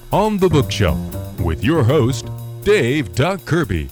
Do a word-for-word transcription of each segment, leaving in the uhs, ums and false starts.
On the Bookshelf with your host, Dave Doc Kirby.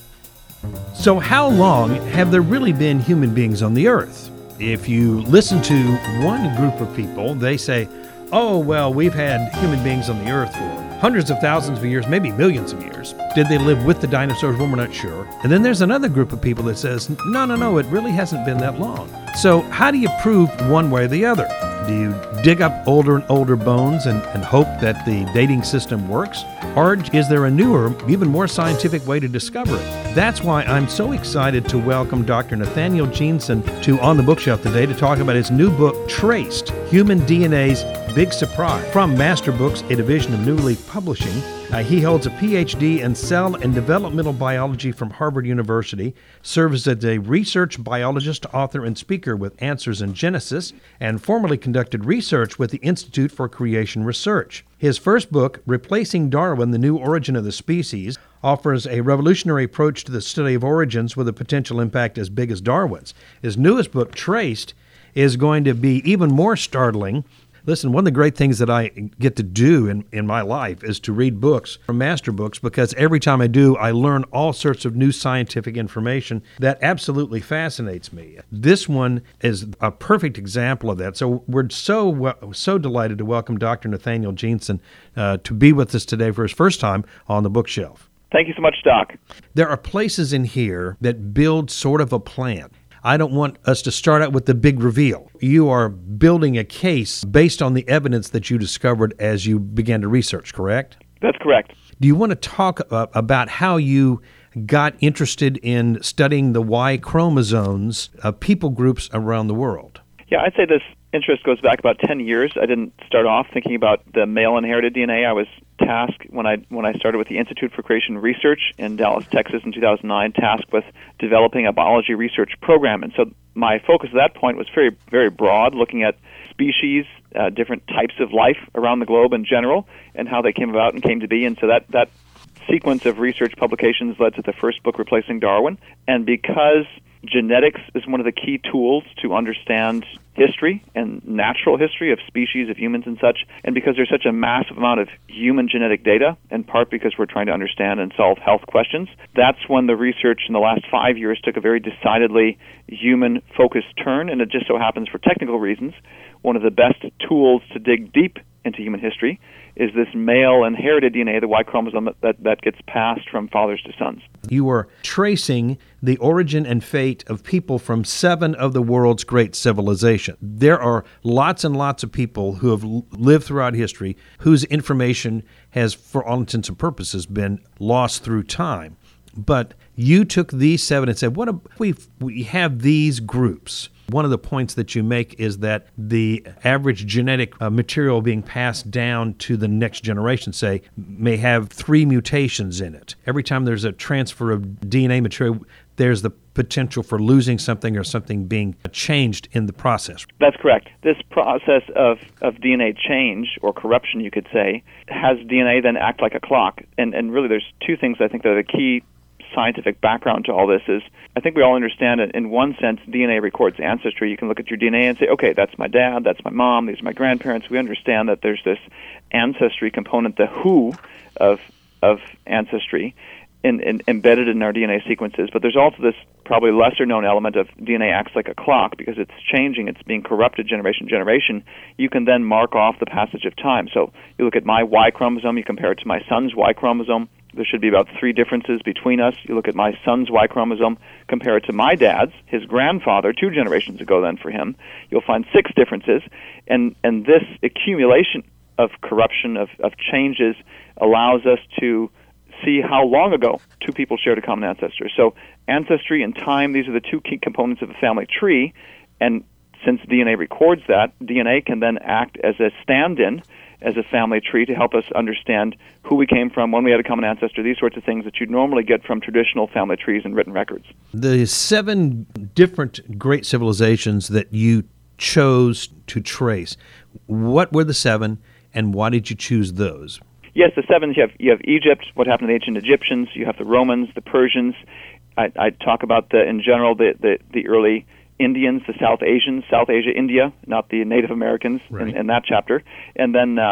So how long have there really been human beings on the earth? If you listen to one group of people, they say, oh, well, we've had human beings on the earth for hundreds of thousands of years, maybe millions of years. Did they live with the dinosaurs? Well, we're not sure. And then there's another group of people that says, no, no, no, it really hasn't been that long. So how do you prove one way or the other? Do you dig up older and older bones and, and hope that the dating system works? Or is there a newer, even more scientific way to discover it? That's why I'm so excited to welcome Doctor Nathaniel Jeanson to On the Bookshelf today to talk about his new book, Traced, Human D N A's Big Surprise. From Master Books, a division of New Leaf Publishing, uh, he holds a P H D in Cell and Developmental Biology from Harvard University, serves as a research biologist, author, and speaker with Answers in Genesis, and formerly conducted research with the Institute for Creation Research. His first book, Replacing Darwin, The New Origin of the Species, offers a revolutionary approach to the study of origins with a potential impact as big as Darwin's. His newest book, Traced, is going to be even more startling. Listen, one of the great things that I get to do in, in my life is to read books from Master Books, because every time I do, I learn all sorts of new scientific information that absolutely fascinates me. This one is a perfect example of that. So we're so so delighted to welcome Doctor Nathaniel Jeanson uh, to be with us today for his first time on the Bookshelf. Thank you so much, Doc. There are places in here that build sort of a plan. I don't want us to start out with the big reveal. You are building a case based on the evidence that you discovered as you began to research, correct? That's correct. Do you want to talk uh, about how you got interested in studying the Y chromosomes of people groups around the world? Yeah, I'd say this interest goes back about ten years. I didn't start off thinking about the male inherited D N A. I was tasked when I when I started with the Institute for Creation Research in Dallas, Texas in two thousand nine, tasked with developing a biology research program. And so my focus at that point was very, very broad, looking at species, uh, different types of life around the globe in general, and how they came about and came to be. And so that, that sequence of research publications led to the first book, Replacing Darwin. And because genetics is one of the key tools to understand history and natural history of species, of humans and such, and because there's such a massive amount of human genetic data, in part because we're trying to understand and solve health questions, that's when the research in the last five years took a very decidedly human-focused turn, and it just so happens for technical reasons, one of the best tools to dig deep into human history is this male inherited D N A, the Y chromosome, that, that, that gets passed from fathers to sons. You are tracing the origin and fate of people from seven of the world's great civilizations. There are lots and lots of people who have lived throughout history whose information has, for all intents and purposes, been lost through time. But you took these seven and said, what if we, we have these groups? One of the points that you make is that the average genetic uh, material being passed down to the next generation, say, may have three mutations in it. Every time there's a transfer of D N A material, there's the potential for losing something or something being changed in the process. That's correct. This process of, of D N A change, or corruption, you could say, has D N A then act like a clock. And, and really there's two things I think that are the key scientific background to all this is, I think we all understand it. In one sense, D N A records ancestry. You can look at your D N A and say, okay, that's my dad, that's my mom, these are my grandparents. We understand that there's this ancestry component, the who of of ancestry, in, in, embedded in our D N A sequences. But there's also this probably lesser-known element of D N A acts like a clock because it's changing, it's being corrupted generation to generation. You can then mark off the passage of time. So you look at my Y chromosome, you compare it to my son's Y chromosome. There should be about three differences between us. You look at my son's Y chromosome, compare it to my dad's, his grandfather, two generations ago then for him, you'll find six differences. And and this accumulation of corruption, of, of changes, allows us to see how long ago two people shared a common ancestor. So ancestry and time, these are the two key components of a family tree. And since D N A records that, D N A can then act as a stand-in as a family tree to help us understand who we came from, when we had a common ancestor, these sorts of things that you'd normally get from traditional family trees and written records. The seven different great civilizations that you chose to trace, what were the seven, and why did you choose those? Yes, the seven, you have, you have Egypt, what happened to the ancient Egyptians, you have the Romans, the Persians. I, I talk about, the, in general, the, the, the early Indians, the South Asians, South Asia, India, not the Native Americans, right, in, in that chapter. And then um,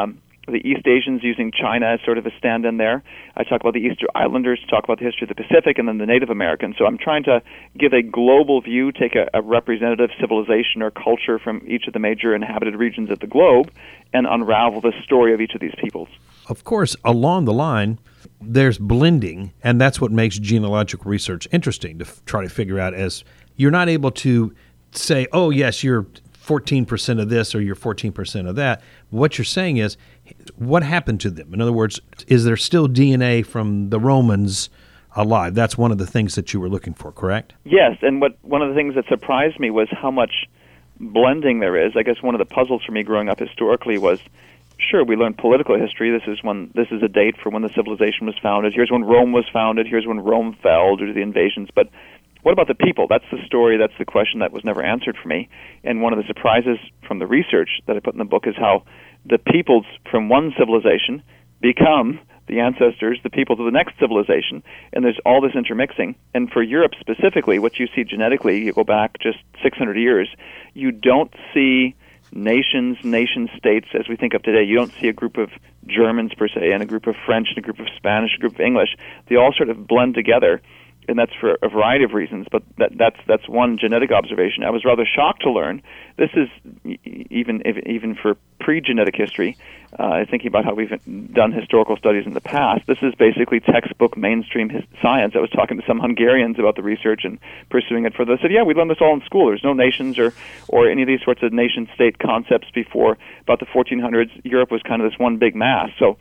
the East Asians using China as sort of a stand-in there. I talk about the Easter Islanders, talk about the history of the Pacific, and then the Native Americans. So I'm trying to give a global view, take a, a representative civilization or culture from each of the major inhabited regions of the globe, and unravel the story of each of these peoples. Of course, along the line, there's blending, and that's what makes genealogical research interesting, to f- try to figure out, as you're not able to say, oh, yes, you're fourteen percent of this or you're fourteen percent of that. What you're saying is, what happened to them? In other words, is there still D N A from the Romans alive? That's one of the things that you were looking for, correct? Yes, and what one of the things that surprised me was how much blending there is. I guess one of the puzzles for me growing up historically was, sure, we learned political history. This is when this is a date for when the civilization was founded. Here's when Rome was founded. Here's when Rome fell due to the invasions. But what about the people? That's the story. That's the question that was never answered for me. And one of the surprises from the research that I put in the book is how the peoples from one civilization become the ancestors, the peoples of the next civilization, and there's all this intermixing. And for Europe specifically, what you see genetically, you go back just six hundred years, you don't see nations, nation-states as we think of today. You don't see a group of Germans, per se, and a group of French, and a group of Spanish, a group of English. They all sort of blend together, and that's for a variety of reasons, but that, that's that's one genetic observation. I was rather shocked to learn this is even even for pre-genetic history, uh, thinking about how we've done historical studies in the past. This is basically textbook mainstream his- science. I was talking to some Hungarians about the research and pursuing it further. They said, yeah, we learned this all in school. There's no nations or, or any of these sorts of nation-state concepts before about the fourteen hundreds. Europe was kind of this one big mass. So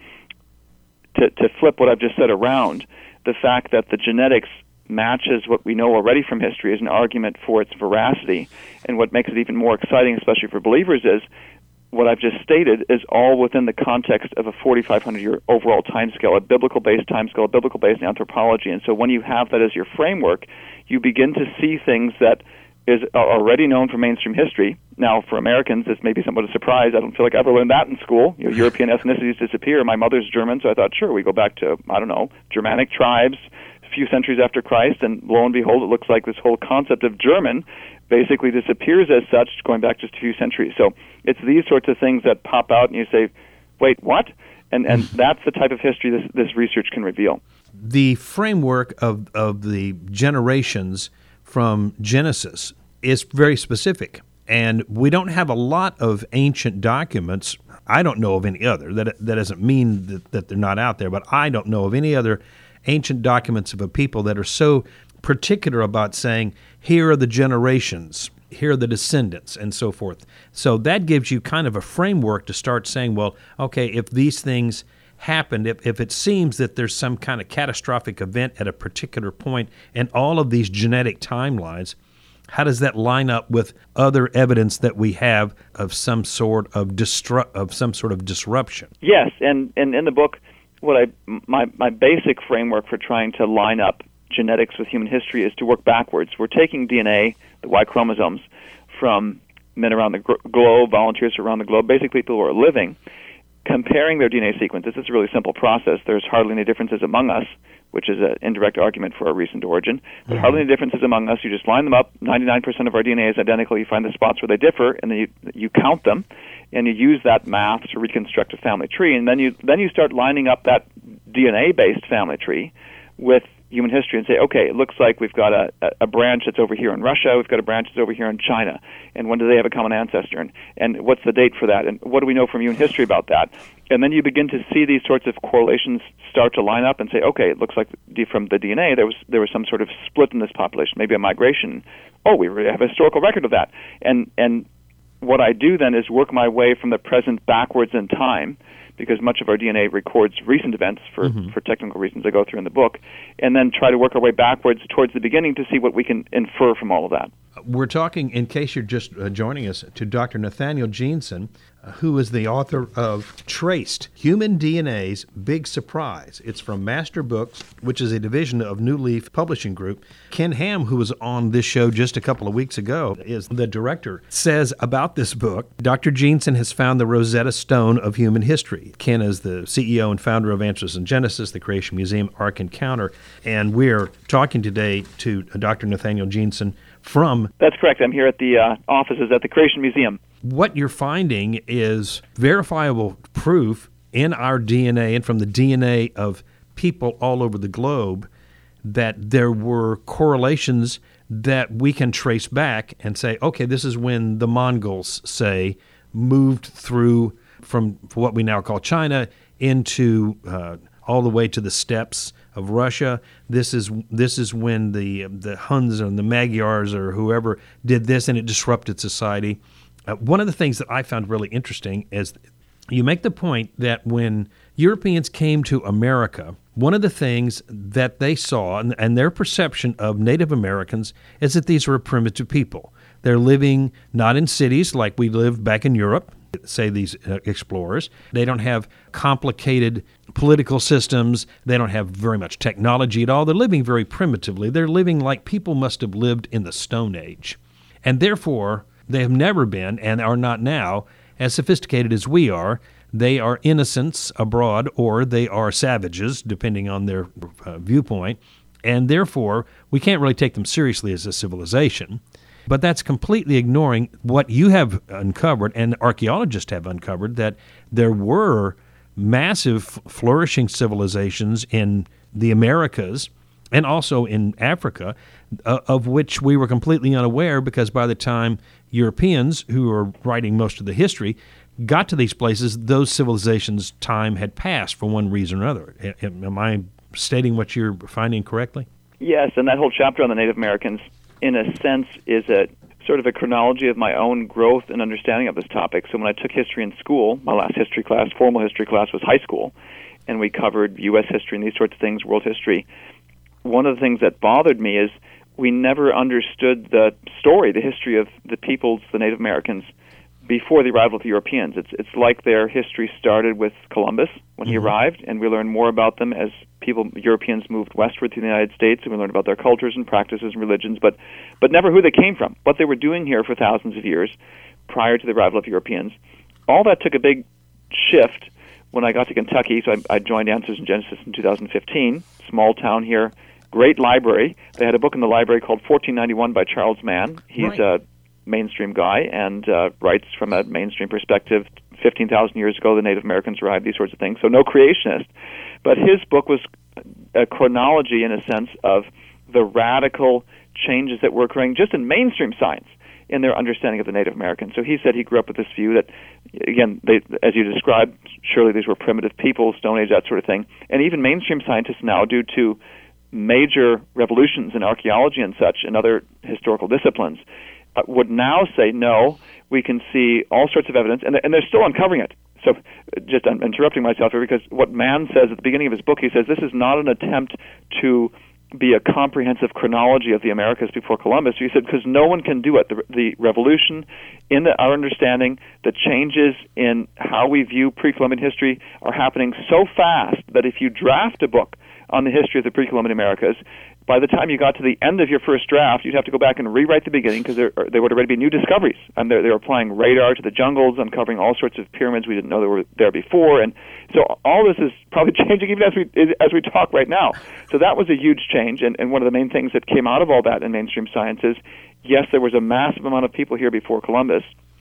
to, to flip what I've just said around, the fact that the genetics matches what we know already from history is an argument for its veracity. And what makes it even more exciting, especially for believers, is what I've just stated is all within the context of a forty-five hundred year overall timescale, a biblical-based timescale, a biblical-based anthropology. And so when you have that as your framework, you begin to see things that is already known from mainstream history. Now, for Americans, this may be somewhat a surprise. I don't feel like I ever learned that in school. You know, European ethnicities disappear. My mother's German, so I thought, sure, we go back to, I don't know, Germanic tribes, few centuries after Christ, and lo and behold, it looks like this whole concept of German basically disappears as such, going back just a few centuries. So it's these sorts of things that pop out, and you say, wait, what? And and that's the type of history this, this research can reveal. The framework of, of the generations from Genesis is very specific, and we don't have a lot of ancient documents. I don't know of any other. That, that doesn't mean that, that they're not out there, but I don't know of any other ancient documents of a people that are so particular about saying, here are the generations, here are the descendants, and so forth. So that gives you kind of a framework to start saying, well, okay, if these things happened, if, if it seems that there's some kind of catastrophic event at a particular point in all of these genetic timelines, how does that line up with other evidence that we have of some sort of distru- of some sort of disruption? Yes, and, and in the book, what I my my basic framework for trying to line up genetics with human history is to work backwards. We're taking D N A, the Y chromosomes, from men around the globe, volunteers around the globe, basically people who are living, comparing their D N A sequences. It's a really simple process. There's hardly any differences among us, which is an indirect argument for our recent origin. There's mm-hmm. hardly any differences among us. You just line them up. ninety-nine percent of our D N A is identical. You find the spots where they differ, and then you, you count them, and you use that math to reconstruct a family tree. And then you then you start lining up that D N A-based family tree with human history and say, okay, it looks like we've got a, a branch that's over here in Russia, we've got a branch that's over here in China, and when do they have a common ancestor, and, and what's the date for that, and what do we know from human history about that? And then you begin to see these sorts of correlations start to line up and say, okay, it looks like from the D N A there was there was some sort of split in this population, maybe a migration. Oh, we really have a historical record of that. And and what I do then is work my way from the present backwards in time, because much of our D N A records recent events for, mm-hmm. for technical reasons I go through in the book, and then try to work our way backwards towards the beginning to see what we can infer from all of that. We're talking, in case you're just uh, joining us, to Doctor Nathaniel Jeanson, uh, who is the author of Traced, Human D N A's Big Surprise. It's from Master Books, which is a division of New Leaf Publishing Group. Ken Ham, who was on this show just a couple of weeks ago, is the director, says about this book, Doctor Jeanson has found the Rosetta Stone of human history. Ken is the C E O and founder of Answers in Genesis, the Creation Museum, Ark Encounter, and we're talking today to Doctor Nathaniel Jeanson from... That's correct. I'm here at the uh, offices at the Creation Museum. What you're finding is verifiable proof in our D N A and from the D N A of people all over the globe that there were correlations that we can trace back and say, okay, this is when the Mongols, say, moved through from what we now call China into uh, all the way to the steppes of Russia. This is this is when the the Huns and the Magyars or whoever did this, and it disrupted society. Uh, one of the things that I found really interesting is you make the point that when Europeans came to America, one of the things that they saw and, and their perception of Native Americans is that these were primitive people. They're living not in cities like we lived back in Europe, say these uh, explorers. They don't have complicated political systems. They don't have very much technology at all. They're living very primitively. They're living like people must have lived in the Stone Age. And therefore, they have never been and are not now as sophisticated as we are. They are innocents abroad, or they are savages, depending on their uh, viewpoint. And therefore, we can't really take them seriously as a civilization. But that's completely ignoring what you have uncovered and archaeologists have uncovered, that there were massive flourishing civilizations in the Americas and also in Africa, uh, of which we were completely unaware, because by the time Europeans, who are writing most of the history, got to these places, those civilizations' time had passed for one reason or another. Am I stating what you're finding correctly? Yes, and that whole chapter on the Native Americans, in a sense, is a sort of a chronology of my own growth and understanding of this topic. So when I took history in school, my last history class, formal history class, was high school, and we covered U S history and these sorts of things, world history. One of the things that bothered me is we never understood the story, the history of the peoples, the Native Americans, before the arrival of the Europeans. It's it's like their history started with Columbus when he mm-hmm. arrived, and we learn more about them as people, Europeans, moved westward to the United States, and we learned about their cultures and practices and religions, but but never who they came from, what they were doing here for thousands of years prior to the arrival of Europeans. All that took a big shift when I got to Kentucky, so I, I joined Answers in Genesis in two thousand fifteen, small town here, great library. They had a book in the library called fourteen ninety-one by Charles Mann. He's right. a mainstream guy and uh, writes from a mainstream perspective. fifteen thousand years ago, the Native Americans arrived, these sorts of things. So no creationist. But his book was a chronology, in a sense, of the radical changes that were occurring just in mainstream science in their understanding of the Native Americans. So he said he grew up with this view that, again, they, as you described, surely these were primitive people, Stone Age, that sort of thing. And even mainstream scientists now, due to major revolutions in archaeology and such and other historical disciplines, uh, would now say, no, we can see all sorts of evidence, and, and they're still uncovering it. So just I'm interrupting myself here, because what Mann says at the beginning of his book, he says this is not an attempt to be a comprehensive chronology of the Americas before Columbus. He said, because no one can do it. The, the revolution in the, our understanding, the changes in how we view pre-Columbian history are happening so fast that if you draft a book on the history of the pre-Columbian Americas, by the time you got to the end of your first draft, you'd have to go back and rewrite the beginning, because there, there would already be new discoveries. And they were applying radar to the jungles, uncovering all sorts of pyramids we didn't know that were there before. And so all this is probably changing even as we as we talk right now. So that was a huge change. And, and one of the main things that came out of all that in mainstream science is, yes, there was a massive amount of people here before Columbus.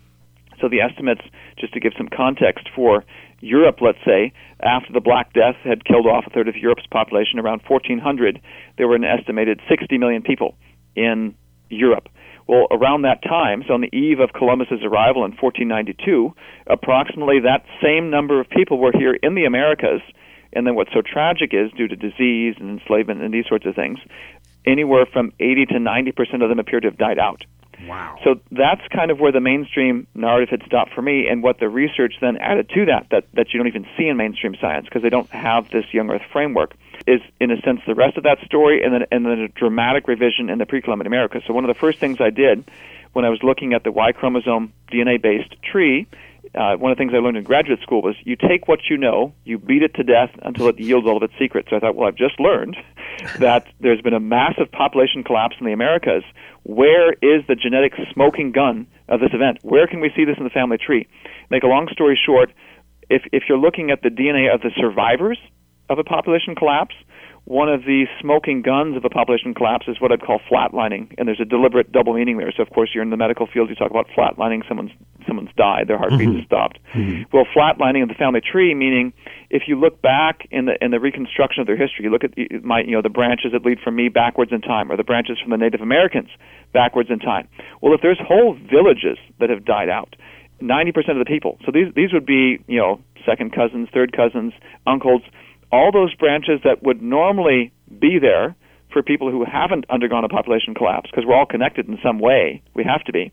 So the estimates, just to give some context, for Europe, let's say, after the Black Death had killed off a third of Europe's population, around fourteen hundred, there were an estimated sixty million people in Europe. Well, around that time, so on the eve of Columbus's arrival in fourteen ninety-two, approximately that same number of people were here in the Americas. And then what's so tragic is, due to disease and enslavement and these sorts of things, anywhere from eighty to ninety percent of them appear to have died out. Wow. So that's kind of where the mainstream narrative had stopped for me, and what the research then added to that, that, that you don't even see in mainstream science, because they don't have this young Earth framework, is, in a sense, the rest of that story, and then, and then a dramatic revision in the pre-Columbian America. So one of the first things I did when I was looking at the Y chromosome D N A-based tree, uh, one of the things I learned in graduate school was you take what you know, you beat it to death until it yields all of its secrets. So I thought, well, I've just learned that there's been a massive population collapse in the Americas. Where is the genetic smoking gun of this event? Where can we see this in the family tree? Make a long story short, if if you're looking at the D N A of the survivors of a population collapse, one of the smoking guns of a population collapse is what I'd call flatlining, and there's a deliberate double meaning there. So, of course, you're in the medical field, you talk about flatlining, someone's someone's died, their heartbeat Mm-hmm. has stopped. Mm-hmm. Well, flatlining of the family tree, meaning if you look back in the in the reconstruction of their history, you look at my you know the branches that lead from me backwards in time, or the branches from the Native Americans backwards in time. Well, if there's whole villages that have died out, ninety percent of the people, so these these would be you know second cousins, third cousins, uncles, all those branches that would normally be there for people who haven't undergone a population collapse, because we're all connected in some way, we have to be,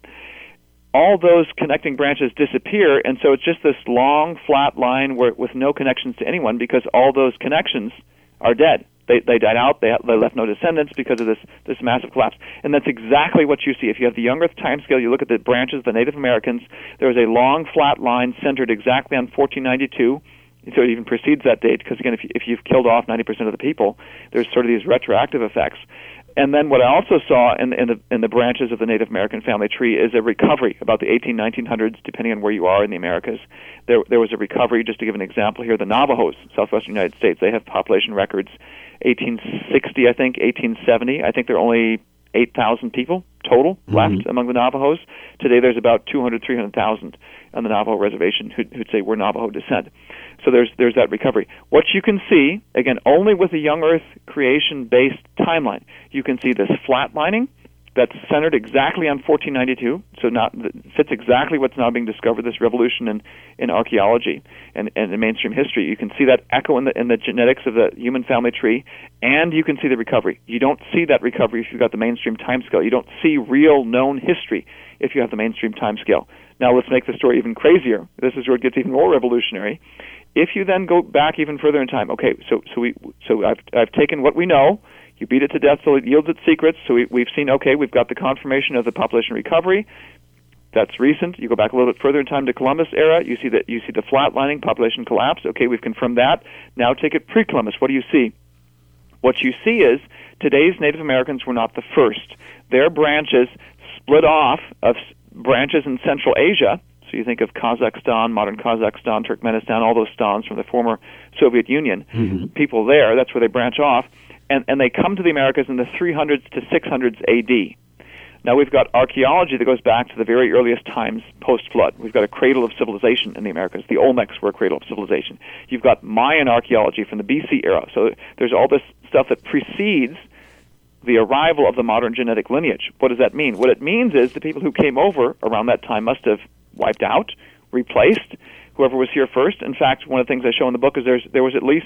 all those connecting branches disappear, and so it's just this long, flat line where, with no connections to anyone, because all those connections are dead. They they died out, they, they left no descendants because of this, this massive collapse. And that's exactly what you see. If you have the young Earth timescale, you look at the branches of the Native Americans, there is a long, flat line centered exactly on fourteen ninety-two, so it even precedes that date, because again, if, you, if you've killed off ninety percent of the people, there's sort of these retroactive effects. And then what I also saw in, in, the, in the branches of the Native American family tree is a recovery about the eighteen, nineteen hundreds, depending on where you are in the Americas. There, there was a recovery, just to give an example here, the Navajos, southwestern United States, they have population records eighteen sixty, I think, eighteen seventy. I think there are only eight thousand people total Mm-hmm. left among the Navajos. Today there's about two hundred, three hundred thousand on the Navajo reservation who'd, who'd say we're Navajo descent. So there's there's that recovery. What you can see, again, only with a young Earth creation-based timeline, you can see this flatlining that's centered exactly on fourteen ninety-two, so not fits exactly what's now being discovered, this revolution in, in archaeology and, and in mainstream history. You can see that echo in the, in the genetics of the human family tree, and you can see the recovery. You don't see that recovery if you've got the mainstream timescale. You don't see real known history if you have the mainstream timescale. Now let's make the story even crazier. This is where it gets even more revolutionary. If you then go back even further in time, okay, so so we so I've I've taken what we know, you beat it to death so it yields its secrets. So we, we've seen, okay, we've got the confirmation of the population recovery. That's recent. You go back a little bit further in time to Columbus era. You see that you see the flatlining, population collapse. Okay, we've confirmed that. Now take it pre-Columbus. What do you see? What you see is today's Native Americans were not the first. Their branches split off of branches in Central Asia. So you think of Kazakhstan, modern Kazakhstan, Turkmenistan, all those stans from the former Soviet Union. Mm-hmm. People there, that's where they branch off. And, and they come to the Americas in the three hundreds to six hundreds A D. Now we've got archaeology that goes back to the very earliest times post-flood. We've got a cradle of civilization in the Americas. The Olmecs were a cradle of civilization. You've got Mayan archaeology from the B C era. So there's all this stuff that precedes the arrival of the modern genetic lineage. What does that mean? What it means is the people who came over around that time must have wiped out, replaced whoever was here first. In fact, one of the things I show in the book is there's there was at least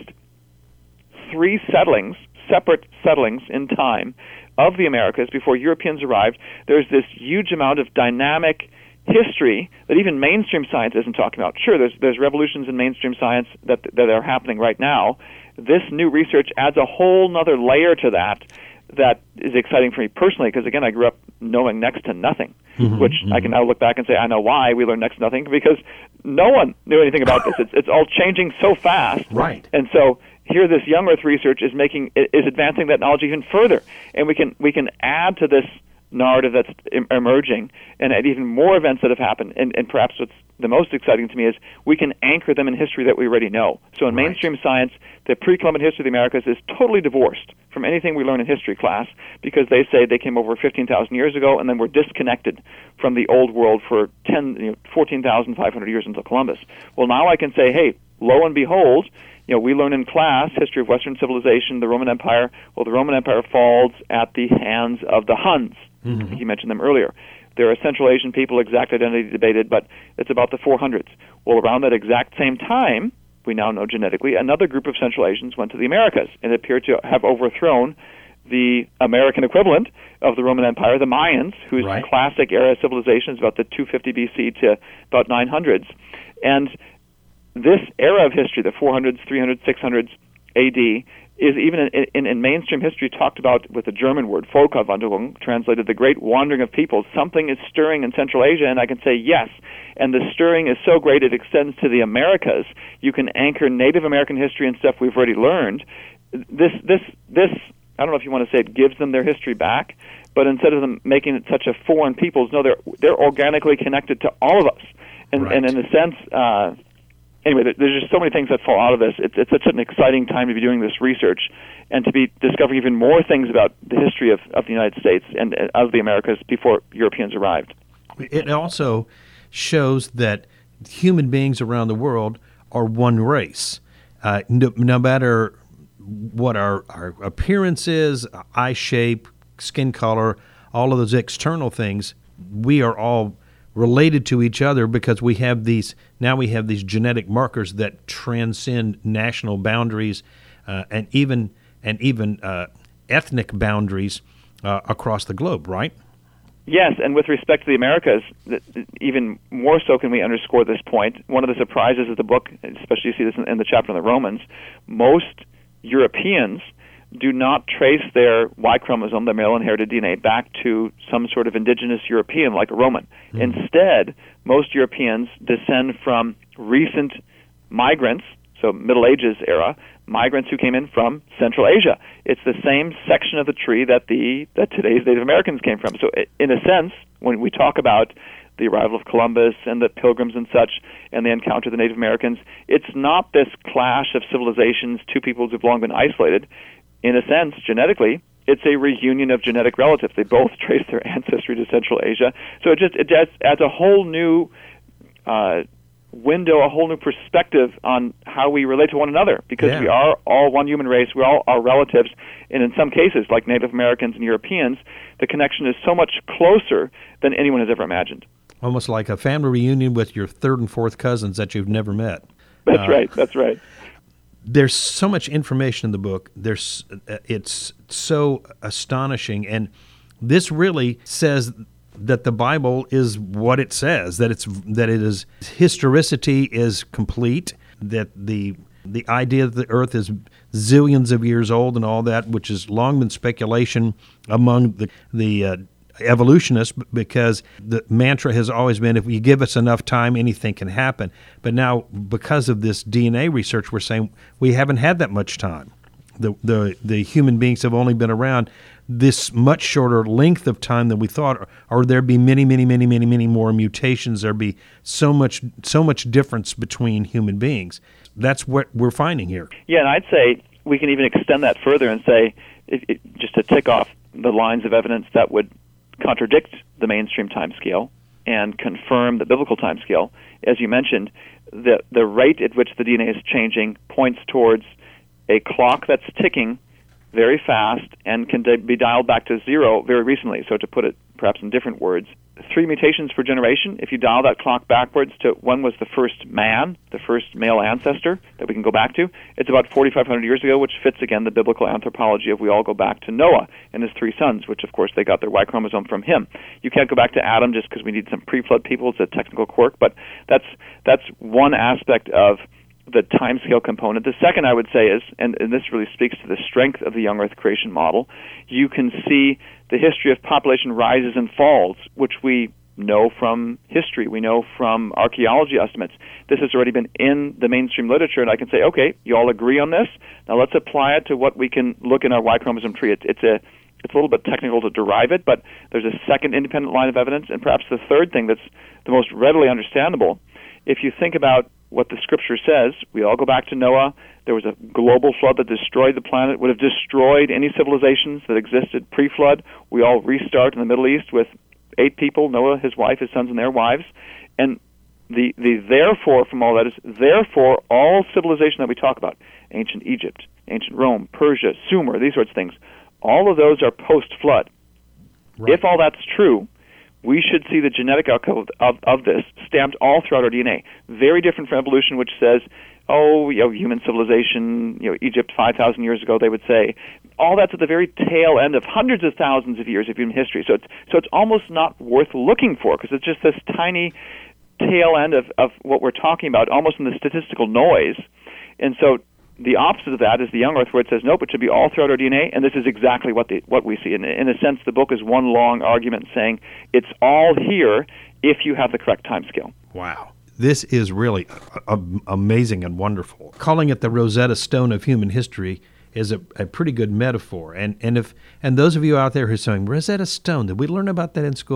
three settlings, separate settlings in time of the Americas before Europeans arrived. There's this huge amount of dynamic history that even mainstream science isn't talking about. Sure, there's there's revolutions in mainstream science that that are happening right now. This new research adds a whole nother layer to that that is exciting for me personally, because again, I grew up knowing next to nothing, Mm-hmm, which mm-hmm. I can now look back and say I know why we learned next to nothing, because no one knew anything about this. It's it's all changing so fast, Right. And so here, this young Earth research is making is advancing that knowledge even further, and we can we can add to this narrative that's em- emerging and add even more events that have happened. And, and perhaps what's the most exciting to me is we can anchor them in history that we already know. So in Right. mainstream science, the pre-Columbian history of the Americas is totally divorced from anything we learn in history class, because they say they came over fifteen thousand years ago and then were disconnected from the old world for ten, you know, fourteen thousand five hundred years until Columbus. Well, now I can say, hey, lo and behold, you know, we learn in class history of Western civilization, the Roman Empire. Well, the Roman Empire falls at the hands of the Huns. Mm-hmm. I think you mentioned them earlier. There are Central Asian people, exact identity debated, but it's about the four hundreds. Well, around that exact same time, we now know genetically, another group of Central Asians went to the Americas and appeared to have overthrown the American equivalent of the Roman Empire, the Mayans, whose Right. classic era civilization is about the two fifty B C to about nine hundreds. And this era of history, the four hundreds, three hundreds, six hundreds A D, is even in, in, in mainstream history talked about with the German word Völkerwanderung, translated the great wandering of peoples. Something is stirring in Central Asia, and I can say yes. And the stirring is so great it extends to the Americas. You can anchor Native American history and stuff we've already learned. This, this, this. I don't know if you want to say it gives them their history back, but instead of them making it such a foreign peoples, no, they're they're organically connected to all of us. And, Right. and in a sense, uh, anyway, there, there's just so many things that fall out of this. It's, it's such an exciting time to be doing this research and to be discovering even more things about the history of, of the United States and uh, of the Americas before Europeans arrived. It also shows that human beings around the world are one race. Uh, no, no matter what our, our appearance is, eye shape, skin color, all of those external things, we are all related to each other because we have these, now we have these genetic markers that transcend national boundaries uh, and even and even uh, ethnic boundaries uh, across the globe, right? Yes, and with respect to the Americas, even more so can we underscore this point. One of the surprises of the book, especially you see this in the chapter on the Romans, most Europeans do not trace their Y chromosome, their male inherited D N A, back to some sort of indigenous European like a Roman. Mm-hmm. Instead, most Europeans descend from recent migrants, so Middle Ages era, migrants who came in from Central Asia. It's the same section of the tree that the that today's Native Americans came from. So in a sense, when we talk about the arrival of Columbus and the Pilgrims and such, and the encounter of the Native Americans, it's not this clash of civilizations, two peoples who've long been isolated. In a sense, genetically, it's a reunion of genetic relatives. They both trace their ancestry to Central Asia. So it just it adds, adds a whole new uh, window, a whole new perspective on how we relate to one another, because yeah. we are all one human race. We all are relatives, and in some cases, like Native Americans and Europeans, the connection is so much closer than anyone has ever imagined. Almost like a family reunion with your third and fourth cousins that you've never met. That's uh, right. That's right. There's so much information in the book. There's, it's so astonishing, and this really says that the Bible is what it says. That it's that it is historicity is complete. That the the idea that the Earth is zillions of years old and all that, which has long been speculation among the the uh, evolutionists, because the mantra has always been, if you give us enough time, anything can happen. But now, because of this D N A research, we're saying we haven't had that much time. The the the human beings have only been around this much shorter length of time than we thought, or, or there'd be many, many, many, many, many more mutations. There'd be so much so much difference between human beings. That's what we're finding here. Yeah, and I'd say we can even extend that further and say, it, it, just to tick off the lines of evidence that would contradict the mainstream timescale and confirm the biblical timescale. As you mentioned, the the rate at which the D N A is changing points towards a clock that's ticking very fast and can be dialed back to zero very recently. So to put it perhaps in different words, three mutations per generation, if you dial that clock backwards to when was the first man, the first male ancestor that we can go back to, it's about forty-five hundred years ago, which fits, again, the biblical anthropology of we all go back to Noah and his three sons, which, of course, they got their Y chromosome from him. You can't go back to Adam just because we need some pre-flood people. It's a technical quirk, but that's that's one aspect of the timescale component. The second, I would say, is, and, and this really speaks to the strength of the young Earth creation model, you can see the history of population rises and falls, which we know from history, we know from archaeology estimates. This has already been in the mainstream literature, and I can say, okay, you all agree on this. Now let's apply it to what we can look in our Y chromosome tree. It's, it's a it's a little bit technical to derive it, but there's a second independent line of evidence, and perhaps the third thing that's the most readily understandable. If you think about what the Scripture says, we all go back to Noah. There was a global flood that destroyed the planet, would have destroyed any civilizations that existed pre-flood. We all restart in the Middle East with eight people, Noah, his wife, his sons, and their wives. And the, the therefore from all that is, therefore, all civilization that we talk about, ancient Egypt, ancient Rome, Persia, Sumer, these sorts of things, all of those are post-flood. Right. If all that's true, we should see the genetic outcome of, of this stamped all throughout our D N A. Very different from evolution, which says, oh, you know, human civilization, you know, Egypt five thousand years ago, they would say. All that's at the very tail end of hundreds of thousands of years of human history. So it's, so it's almost not worth looking for, because it's just this tiny tail end of, of what we're talking about, almost in the statistical noise. And so the opposite of that is the young Earth, where it says, nope, it should be all throughout our D N A, and this is exactly what the, what we see. And in a sense, the book is one long argument saying it's all here if you have the correct timescale. Wow. This is really a, a, amazing and wonderful. Calling it the Rosetta Stone of human history is a, a pretty good metaphor. And and if and those of you out there who are saying, Rosetta Stone, did we learn about that in school?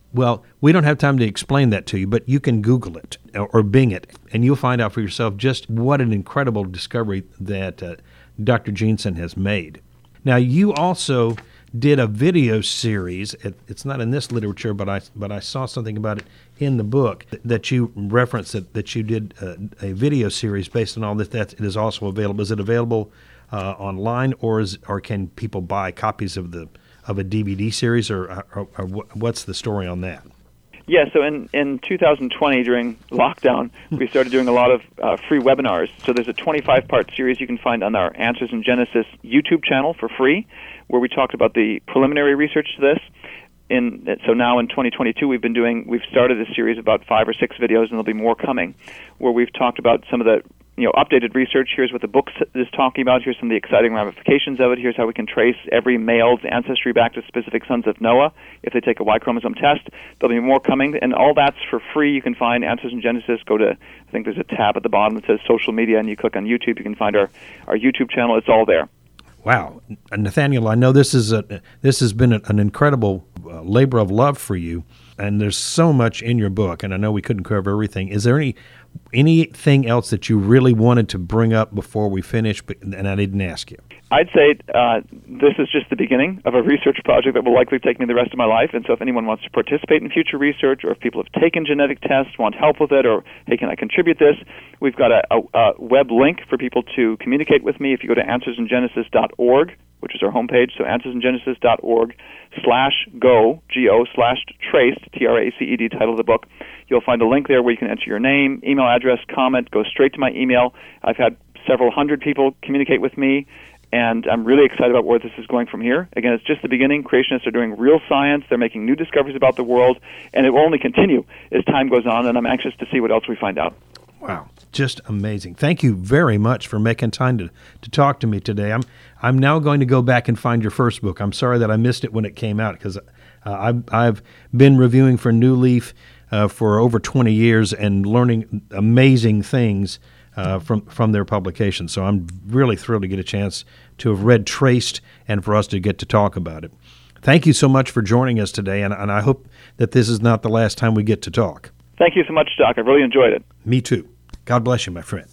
Well, we don't have time to explain that to you, but you can Google it or Bing it, and you'll find out for yourself just what an incredible discovery that uh, Doctor Jeanson has made. Now, you also did a video series. It, it's not in this literature, but I but I saw something about it in the book that you referenced that, that you did a, a video series based on all this. That it is also available. Is it available uh, online, or is or can people buy copies of the of a D V D series, or, or, or what's the story on that? Yeah, so in, in two thousand twenty, during lockdown, we started doing a lot of uh, free webinars. So there's a twenty-five part series you can find on our Answers in Genesis YouTube channel for free, where we talked about the preliminary research to this. In, so now in twenty twenty-two, we've been doing, we've started a series of about five or six videos, and there'll be more coming, where we've talked about some of the you know, updated research. Here's what the book is talking about. Here's some of the exciting ramifications of it. Here's how we can trace every male's ancestry back to specific sons of Noah if they take a Y chromosome test. There'll be more coming, and all that's for free. You can find Answers in Genesis. Go to, I think there's a tab at the bottom that says Social Media, and you click on YouTube. You can find our, our YouTube channel. It's all there. Wow. Nathaniel, I know this is a this has been an incredible uh, labor of love for you, and there's so much in your book, and I know we couldn't cover everything. Is there any anything else that you really wanted to bring up before we finish, but, and I didn't ask you? I'd say uh, this is just the beginning of a research project that will likely take me the rest of my life, and so if anyone wants to participate in future research, or if people have taken genetic tests, want help with it, or, hey, can I contribute this, we've got a, a, a web link for people to communicate with me. If you go to answers in genesis dot org, which is our homepage, so answers in genesis dot org slash go, G O, slash traced, T R A C E D, title of the book. You'll find a link there where you can enter your name, email address, comment, go straight to my email. I've had several hundred people communicate with me, and I'm really excited about where this is going from here. Again, it's just the beginning. Creationists are doing real science. They're making new discoveries about the world, and it will only continue as time goes on, and I'm anxious to see what else we find out. Wow, just amazing. Thank you very much for making time to, to talk to me today. I'm I'm now going to go back and find your first book. I'm sorry that I missed it when it came out, because uh, I've, I've been reviewing for New Leaf uh, for over twenty years and learning amazing things Uh, from from their publication. So I'm really thrilled to get a chance to have read Traced and for us to get to talk about it. Thank you so much for joining us today, and, and I hope that this is not the last time we get to talk. Thank you so much, Doc. I really enjoyed it. Me too. God bless you, my friend.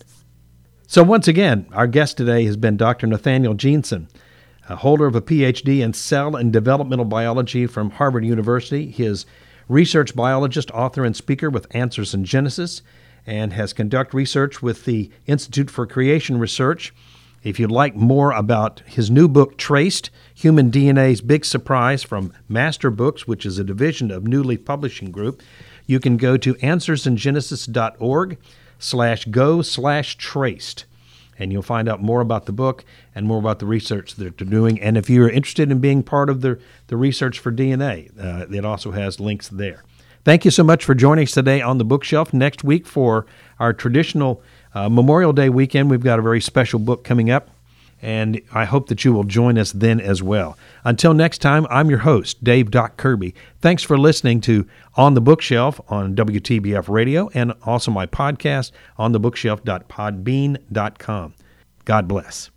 So once again, our guest today has been Doctor Nathaniel Jeanson, a holder of a P H D in cell and developmental biology from Harvard University. He is research biologist, author, and speaker with Answers in Genesis, and has conducted research with the Institute for Creation Research. If you'd like more about his new book, Traced, Human D N A's Big Surprise, from Master Books, which is a division of New Leaf Publishing Group, you can go to answers in genesis dot org slash go slash traced, and you'll find out more about the book and more about the research that they're doing. And if you're interested in being part of the, the research for D N A, uh, it also has links there. Thank you so much for joining us today on The Bookshelf. Next week, for our traditional uh, Memorial Day weekend, we've got a very special book coming up, and I hope that you will join us then as well. Until next time, I'm your host, Dave Doc Kirby. Thanks for listening to On the Bookshelf on W T B F Radio, and also my podcast, on the bookshelf dot podbean dot com. God bless.